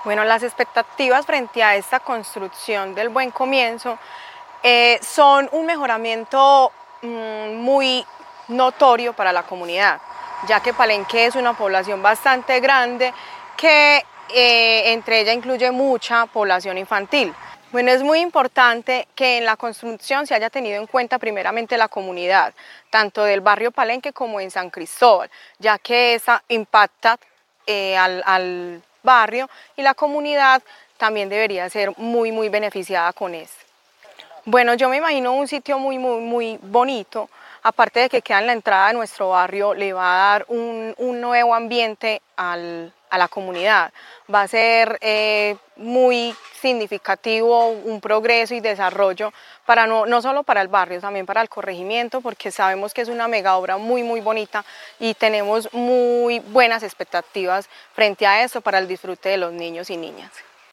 Bueno, las expectativas frente a esta construcción del Buen Comienzo son un mejoramiento muy notorio para la comunidad, ya que Palenque es una población bastante grande que entre ella incluye mucha población infantil. Bueno, es muy importante que en la construcción se haya tenido en cuenta primeramente la comunidad, tanto del barrio Palenque como en San Cristóbal, ya que esa impacta al barrio y la comunidad también debería ser muy beneficiada con esto. Bueno, yo me imagino un sitio muy bonito, aparte de que queda en la entrada de nuestro barrio, le va a dar un nuevo ambiente a la comunidad. Va a ser muy significativo, un progreso y desarrollo para no solo para el barrio, también para el corregimiento, porque sabemos que es una mega obra muy bonita y tenemos muy buenas expectativas frente a eso para el disfrute de los niños y niñas.